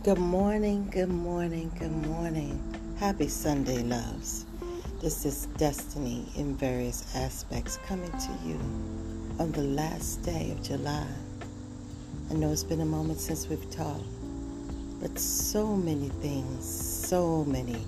Good morning, good morning, good morning. Happy Sunday, loves. This is Destiny in various aspects coming to you on the last day of July. I know it's been a moment since we've talked, but so many things, so many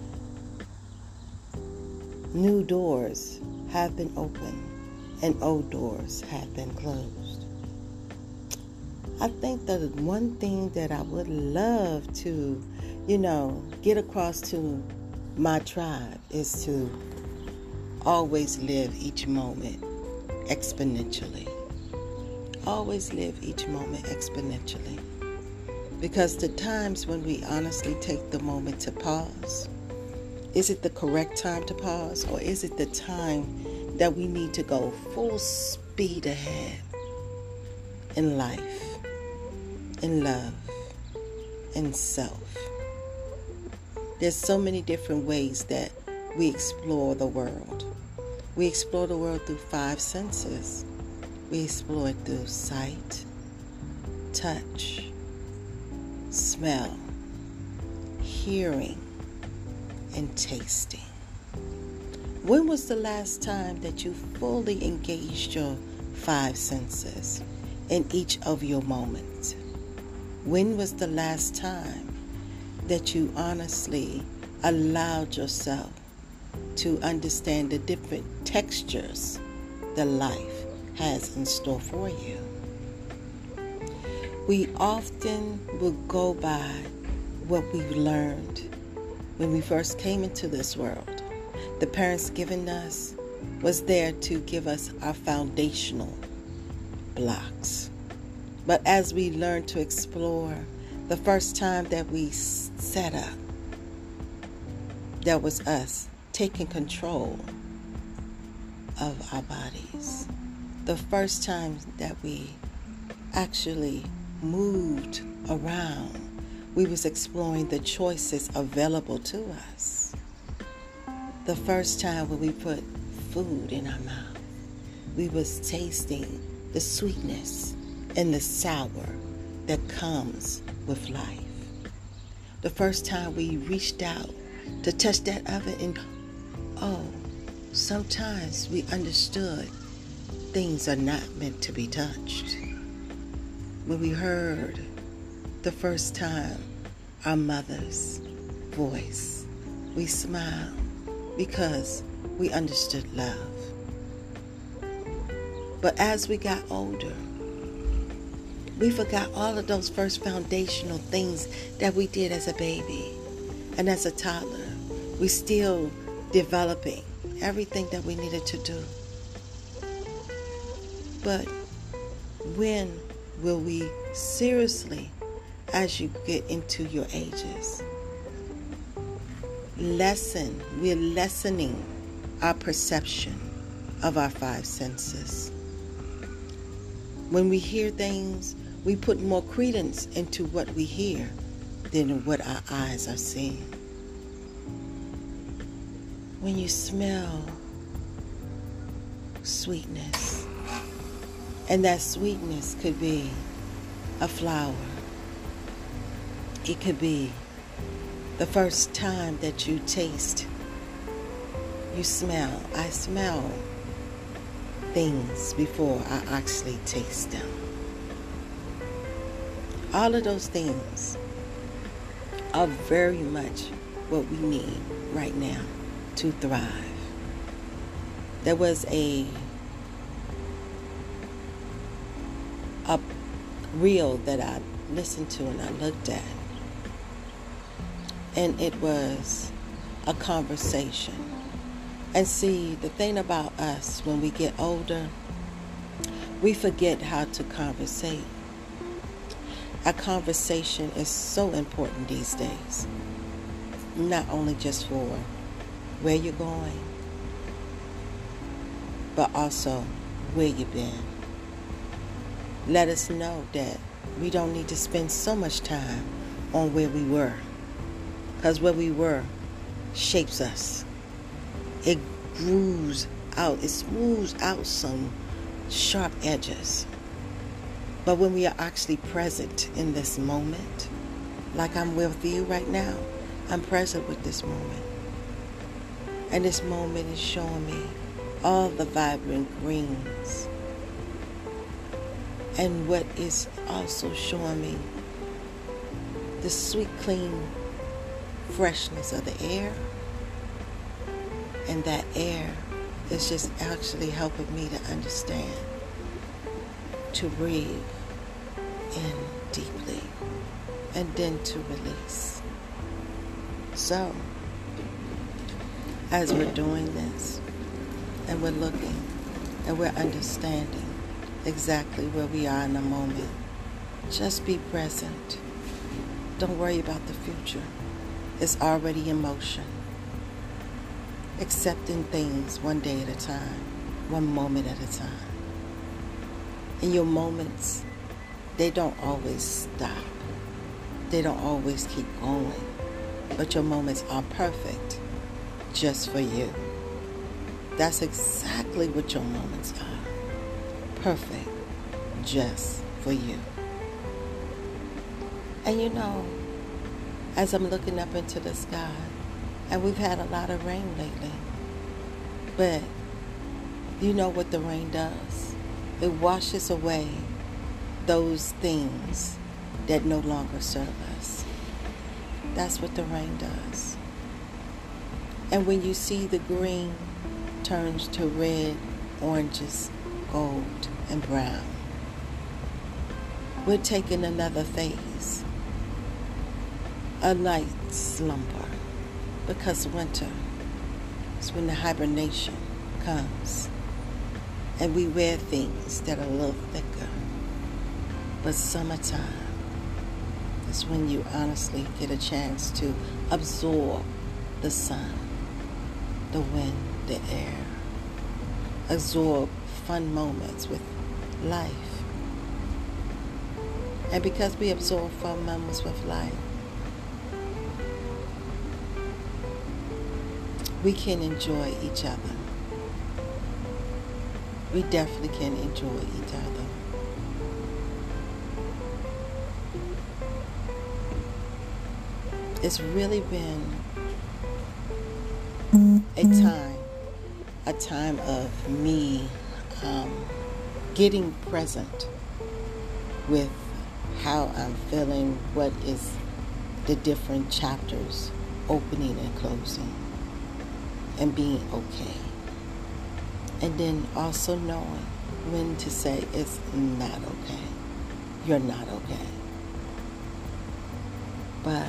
new doors have been opened and old doors have been closed. I think that one thing that I would love to, get across to my tribe is to always live each moment exponentially. Always live each moment exponentially. Because the times when we honestly take the moment to pause, is it the correct time to pause, or is it the time that we need to go full speed ahead in life? In love, in self. There's so many different ways that we explore the world. We explore the world through 5 senses. We explore it through sight, touch, smell, hearing, and tasting. When was the last time that you fully engaged your 5 senses in each of your moments? When was the last time that you honestly allowed yourself to understand the different textures that life has in store for you? We often will go by what we learned when we first came into this world. The parents given us was there to give us our foundational blocks. But as we learn to explore, the first time that we set up, that was us taking control of our bodies. The first time that we actually moved around, we was exploring the choices available to us. The first time when we put food in our mouth, we was tasting the sweetness and the sour that comes with life. The first time we reached out to touch that oven, and sometimes we understood things are not meant to be touched. When we heard the first time our mother's voice, we smiled because we understood love. But as we got older, we forgot all of those first foundational things that we did as a baby and as a toddler. We still developing everything that we needed to do. But when will we seriously, as you get into your ages, we're lessening our perception of our 5 senses. When we hear things, we put more credence into what we hear than what our eyes are seeing. When you smell sweetness, and that sweetness could be a flower. It could be the first time that you taste, you smell. I smell things before I actually taste them. All of those things are very much what we need right now to thrive. There was a reel that I listened to and I looked at, and it was a conversation. And see, the thing about us, when we get older, we forget how to conversate. A conversation is so important these days, not only just for where you're going, but also where you've been. Let us know that we don't need to spend so much time on where we were, because where we were shapes us. It grooves out, it smooths out some sharp edges. But when we are actually present in this moment, like I'm with you right now. I'm present with this moment. And this moment is showing me all the vibrant greens. And what is also showing me the sweet, clean freshness of the air. And that air is just actually helping me to understand, to breathe in deeply, and then to release. So, as we're doing this, and we're looking, and we're understanding exactly where we are in the moment, just be present. Don't worry about the future. It's already in motion. Accepting things one day at a time, one moment at a time. And your moments, they don't always stop. They don't always keep going. But your moments are perfect just for you. That's exactly what your moments are. Perfect just for you. And you know, as I'm looking up into the sky, and we've had a lot of rain lately, but you know what the rain does? It washes away those things that no longer serve us. That's what the rain does. And when you see the green turns to red, oranges, gold, and brown, we're taking another phase, a night slumber, because winter is when the hibernation comes and we wear things that are a little thicker. But summertime is when you honestly get a chance to absorb the sun, the wind, the air, absorb fun moments with life. And because we absorb fun moments with life, we can enjoy each other. We definitely can enjoy each other. It's really been a time of me getting present with how I'm feeling, what is the different chapters opening and closing, and being okay. And then also knowing when to say it's not okay. You're not okay. But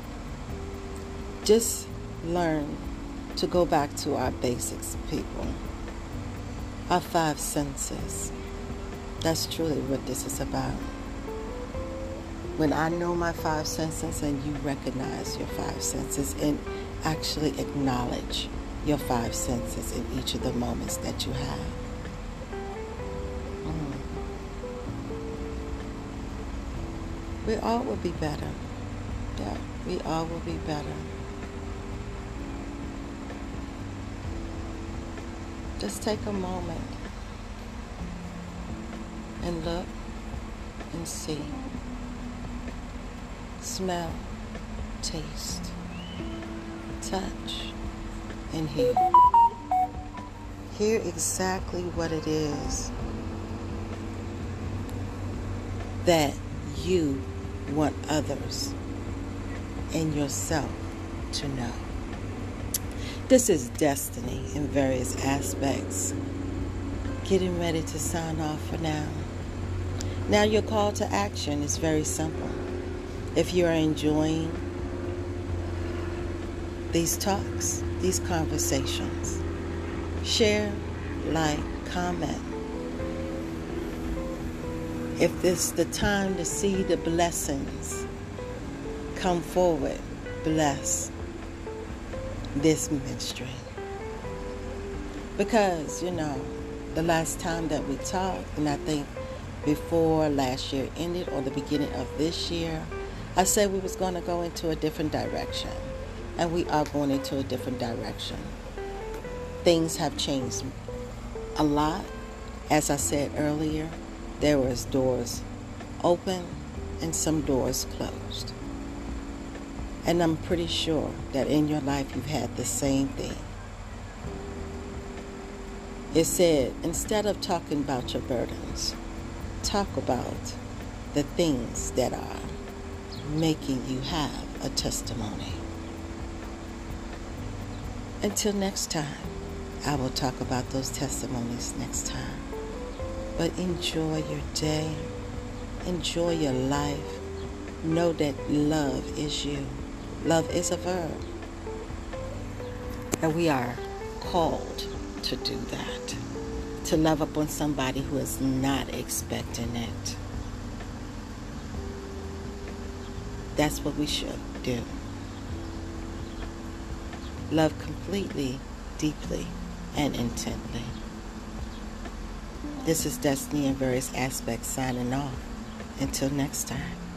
just learn to go back to our basics, people. Our 5 senses. That's truly what this is about. When I know my 5 senses and you recognize your 5 senses and actually acknowledge your 5 senses in each of the moments that you have. We all will be better. Yeah, we all will be better. Just take a moment and look and see, smell, taste, touch, and hear. Hear exactly what it is that you want others and yourself to know. This is destiny in various aspects. Getting ready to sign off for now. Now your call to action is very simple. If you are enjoying these talks, these conversations, share, like, comment. If this is the time to see the blessings come forward, bless this ministry. Because, you know, the last time that we talked, and I think before last year ended or the beginning of this year, I said we was going to go into a different direction. And we are going into a different direction. Things have changed a lot. As I said earlier, there was doors open and some doors closed. And I'm pretty sure that in your life you've had the same thing. It said, instead of talking about your burdens, talk about the things that are making you have a testimony. Until next time, I will talk about those testimonies next time. But enjoy your day. Enjoy your life. Know that love is you. Love is a verb. And we are called to do that. To love upon somebody who is not expecting it. That's what we should do. Love completely, deeply, and intently. This is Destiny in Various Aspects signing off. Until next time.